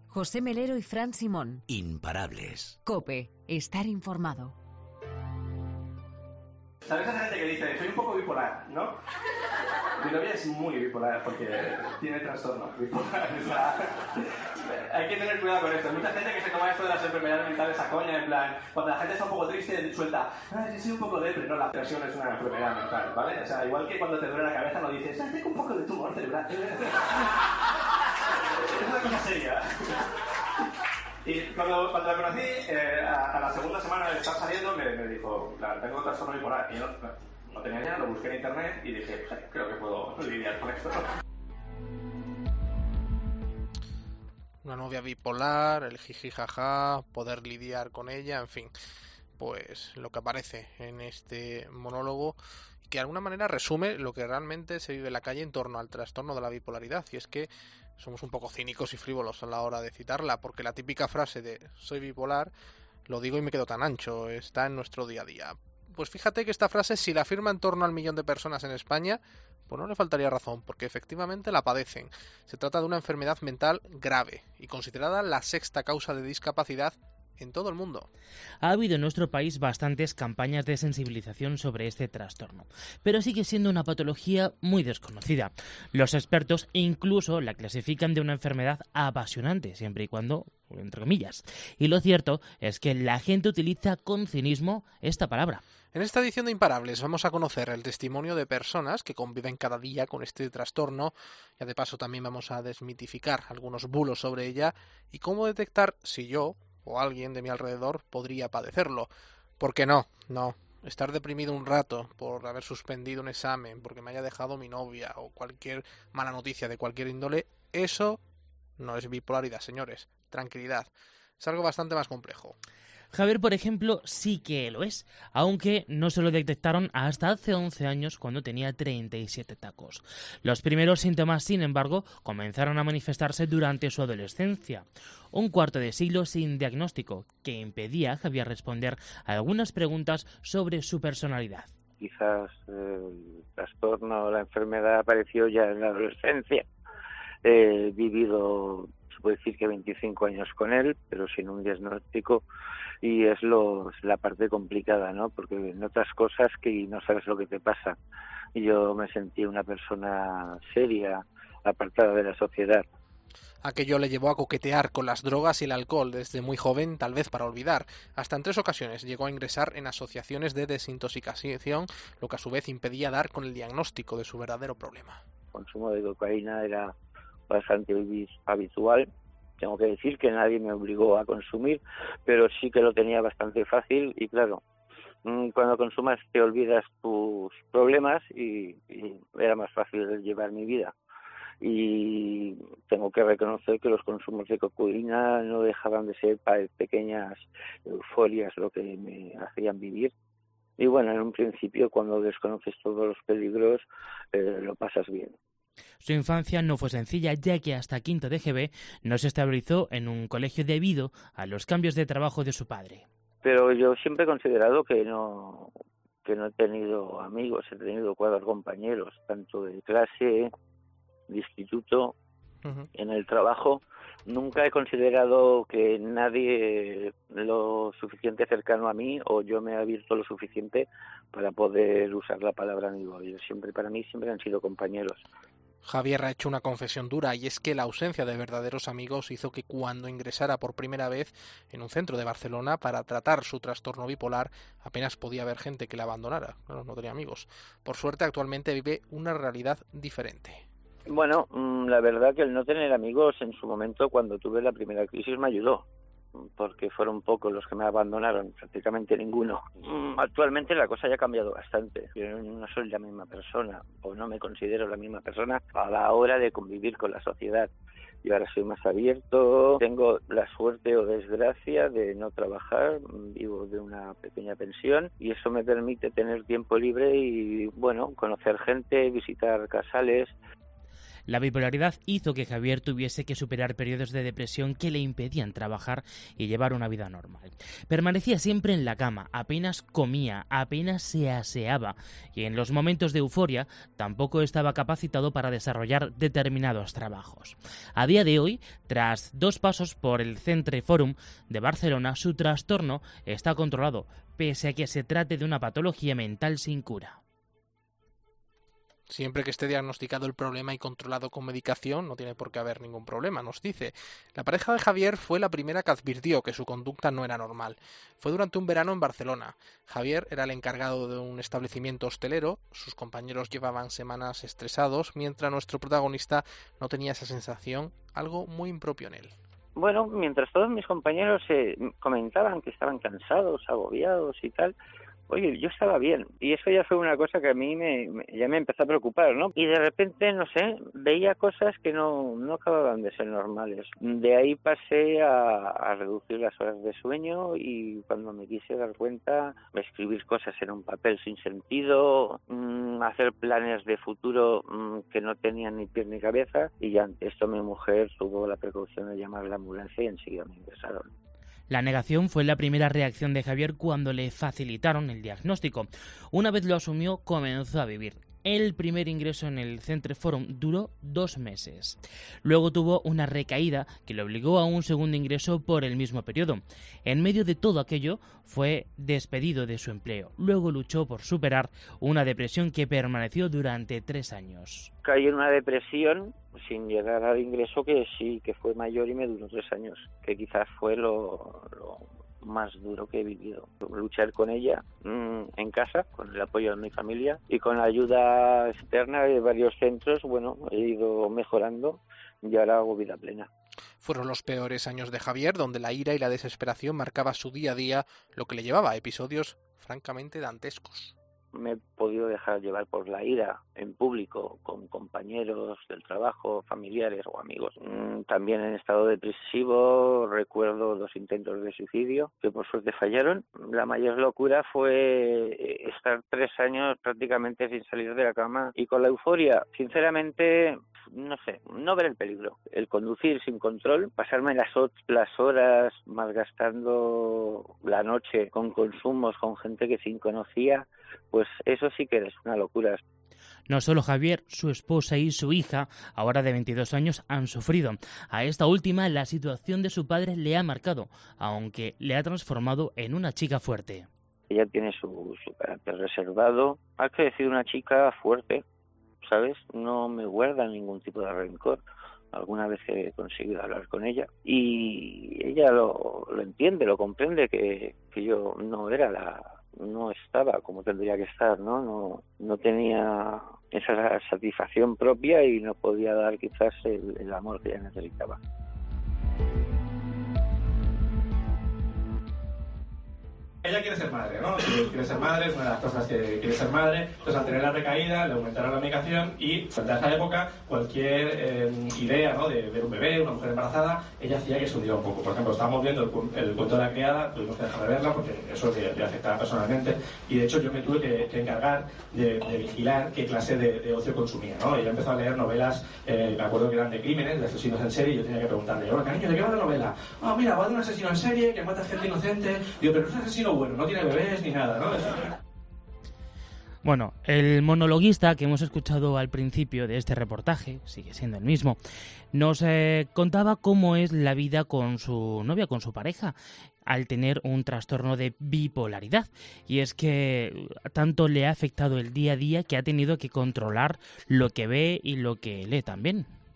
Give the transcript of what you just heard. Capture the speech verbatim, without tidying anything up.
José Melero y Fran Simón. Imparables. COPE. Estar informado. ¿Sabes esa gente que dice, soy un poco bipolar, ¿no? Mi novia es muy bipolar porque tiene trastorno bipolar. O sea, hay que tener cuidado con esto. Hay mucha gente que se toma esto de las enfermedades mentales a coña, en plan, cuando la gente está un poco triste, suelta, ah, yo soy un poco depre. No, la depresión es una enfermedad mental, ¿vale? O sea, igual que cuando te duele la cabeza no dices, ah, tengo un poco de tumor cerebral. Es una cosa seria. Y cuando, cuando la conocí, eh, a, a la segunda semana de estar saliendo, me, me dijo, claro, tengo trastorno bipolar. Y yo no, no tenía idea, lo busqué en internet y dije, pues, creo que puedo lidiar con esto. Una novia bipolar, el jiji jaja, poder lidiar con ella, en fin, pues lo que aparece en este monólogo, que de alguna manera resume lo que realmente se vive en la calle en torno al trastorno de la bipolaridad, y es que somos un poco cínicos y frívolos a la hora de citarla, porque la típica frase de soy bipolar, lo digo y me quedo tan ancho, está en nuestro día a día. Pues fíjate que esta frase, si la afirma en torno al millón de personas en España, pues no le faltaría razón, porque efectivamente la padecen. Se trata de una enfermedad mental grave y considerada la sexta causa de discapacidad en todo el mundo. Ha habido en nuestro país bastantes campañas de sensibilización sobre este trastorno, pero sigue siendo una patología muy desconocida. Los expertos incluso la clasifican de una enfermedad apasionante, siempre y cuando, entre comillas. Y lo cierto es que la gente utiliza con cinismo esta palabra. En esta edición de Imparables vamos a conocer el testimonio de personas que conviven cada día con este trastorno. Ya de paso también vamos a desmitificar algunos bulos sobre ella y cómo detectar si yo o alguien de mi alrededor podría padecerlo. Porque no, no, estar deprimido un rato por haber suspendido un examen, porque me haya dejado mi novia o cualquier mala noticia de cualquier índole, eso no es bipolaridad, señores. Tranquilidad. Es algo bastante más complejo. Javier, por ejemplo, sí que lo es, aunque no se lo detectaron hasta hace once años cuando tenía treinta y siete tacos. Los primeros síntomas, sin embargo, comenzaron a manifestarse durante su adolescencia. Un cuarto de siglo sin diagnóstico, que impedía a Javier responder a algunas preguntas sobre su personalidad. Quizás el trastorno o la enfermedad apareció ya en la adolescencia. He vivido, se puede decir que veinticinco años con él, pero sin un diagnóstico. Y es lo, la parte complicada, ¿no? Porque notas cosas que no sabes lo que te pasa. Y yo me sentí una persona seria, apartada de la sociedad. Aquello le llevó a coquetear con las drogas y el alcohol desde muy joven, tal vez para olvidar. Hasta en tres ocasiones llegó a ingresar en asociaciones de desintoxicación, lo que a su vez impedía dar con el diagnóstico de su verdadero problema. El consumo de cocaína era bastante habitual. Tengo que decir que nadie me obligó a consumir, pero sí que lo tenía bastante fácil y claro, cuando consumas te olvidas tus problemas y, y era más fácil llevar mi vida. Y tengo que reconocer que los consumos de cocaína no dejaban de ser pequeñas euforias lo que me hacían vivir. Y bueno, en un principio cuando desconoces todos los peligros, eh, lo pasas bien. Su infancia no fue sencilla, ya que hasta quinto de G B no se estabilizó en un colegio debido a los cambios de trabajo de su padre. Pero yo siempre he considerado que no, que no he tenido amigos, he tenido cuatro compañeros, tanto de clase, de instituto, uh-huh. En el trabajo. Nunca he considerado que nadie lo suficiente cercano a mí o yo me he abierto lo suficiente para poder usar la palabra amigo. Yo siempre, para mí siempre han sido compañeros. Javier ha hecho una confesión dura y es que la ausencia de verdaderos amigos hizo que cuando ingresara por primera vez en un centro de Barcelona para tratar su trastorno bipolar apenas podía haber gente que le abandonara, claro, no tenía amigos. Por suerte actualmente vive una realidad diferente. Bueno, la verdad que el no tener amigos en su momento cuando tuve la primera crisis me ayudó, porque fueron pocos los que me abandonaron, prácticamente ninguno. Actualmente la cosa ya ha cambiado bastante. Yo no soy la misma persona, o no me considero la misma persona a la hora de convivir con la sociedad. Yo ahora soy más abierto, tengo la suerte o desgracia de no trabajar, vivo de una pequeña pensión y eso me permite tener tiempo libre y, bueno, conocer gente, visitar casales. La bipolaridad hizo que Javier tuviese que superar periodos de depresión que le impedían trabajar y llevar una vida normal. Permanecía siempre en la cama, apenas comía, apenas se aseaba y en los momentos de euforia tampoco estaba capacitado para desarrollar determinados trabajos. A día de hoy, tras dos pasos por el Centre Forum de Barcelona, su trastorno está controlado, pese a que se trate de una patología mental sin cura. Siempre que esté diagnosticado el problema y controlado con medicación, no tiene por qué haber ningún problema, nos dice. La pareja de Javier fue la primera que advirtió que su conducta no era normal. Fue durante un verano en Barcelona. Javier era el encargado de un establecimiento hostelero, sus compañeros llevaban semanas estresados, mientras nuestro protagonista no tenía esa sensación, algo muy impropio en él. Bueno, mientras todos mis compañeros eh, comentaban que estaban cansados, agobiados y tal, oye, yo estaba bien, y eso ya fue una cosa que a mí me, me ya me empezó a preocupar, ¿no? Y de repente, no sé, veía cosas que no, no acababan de ser normales. De ahí pasé a, a reducir las horas de sueño y cuando me quise dar cuenta, escribir cosas en un papel sin sentido, mmm, hacer planes de futuro mmm, que no tenían ni pies ni cabeza, y ya ante esto mi mujer tuvo la precaución de llamar a la ambulancia y enseguida me ingresaron. La negación fue la primera reacción de Javier cuando le facilitaron el diagnóstico. Una vez lo asumió, comenzó a vivir. El primer ingreso en el Centre Forum duró dos meses. Luego tuvo una recaída que le obligó a un segundo ingreso por el mismo periodo. En medio de todo aquello, fue despedido de su empleo. Luego luchó por superar una depresión que permaneció durante tres años. Caí en una depresión sin llegar al ingreso que sí, que fue mayor y me duró tres años, que quizás fue lo... lo... más duro que he vivido. Luchar con ella mmm, en casa, con el apoyo de mi familia y con la ayuda externa de varios centros, bueno, he ido mejorando y ahora hago vida plena. Fueron los peores años de Javier, donde la ira y la desesperación marcaba su día a día, lo que le llevaba a episodios francamente dantescos. Me he podido dejar llevar por la ira en público con compañeros del trabajo, familiares o amigos. También en estado depresivo recuerdo dos intentos de suicidio que por suerte fallaron. La mayor locura fue estar tres años prácticamente sin salir de la cama y con la euforia, sinceramente, no sé, no ver el peligro. El conducir sin control, pasarme las, las horas malgastando la noche con consumos, con gente que sin conocía, pues eso sí que es una locura. No solo Javier, su esposa y su hija, ahora de veintidós años, han sufrido. A esta última, la situación de su padre le ha marcado, aunque le ha transformado en una chica fuerte. Ella tiene su, su carácter reservado. Ha crecido una chica fuerte, ¿sabes? No me guarda ningún tipo de rencor. Alguna vez he conseguido hablar con ella y ella lo, lo entiende, lo comprende, que, que yo no era la... no estaba como tendría que estar, ¿no? No, no tenía esa satisfacción propia y no podía dar quizás el, el amor que ella necesitaba. Ella quiere ser madre, ¿no? Quiere ser madre, es una de las cosas que quiere ser madre. Entonces, al tener la recaída, le aumentaron la medicación y, frente a esa época, cualquier eh, idea, ¿no?, de ver un bebé, una mujer embarazada, ella hacía que se hundiera un poco. Por ejemplo, estábamos viendo el, el cuento de la criada, tuvimos que dejar de verla porque eso le, le afectaba personalmente. Y, de hecho, yo me tuve que, que encargar de, de vigilar qué clase de, de ocio consumía, ¿no? Ella empezó a leer novelas, eh, me acuerdo que eran de crímenes, de asesinos en serie, y yo tenía que preguntarle, oye, cariño, ¿de qué va la novela? Ah, oh, mira, va de un asesino en serie que mata gente inocente. Digo, pero no es un asesino bueno, no tiene bebés ni nada, ¿no? Bueno, el monologuista que hemos escuchado al principio de este reportaje, sigue siendo el mismo, nos eh, contaba cómo es la vida con su novia, con su pareja, al tener un trastorno de bipolaridad. Y es que tanto le ha afectado el día a día que ha tenido que controlar lo que ve y lo que lee también.